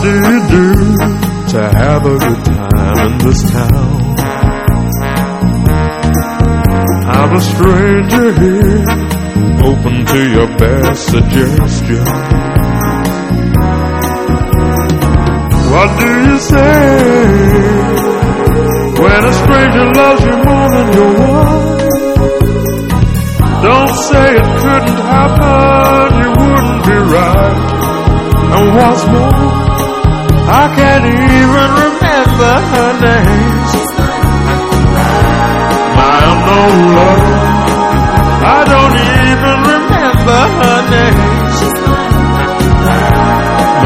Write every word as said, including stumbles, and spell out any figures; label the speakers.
Speaker 1: do you do to have a good time in this town? I'm a stranger here, open to your best suggestion. What do you say when a stranger loves you more than your wife? Don't say it couldn't happen, you wouldn't be right. And what's more, I can't even remember her name. My unknown love, I don't even remember her name.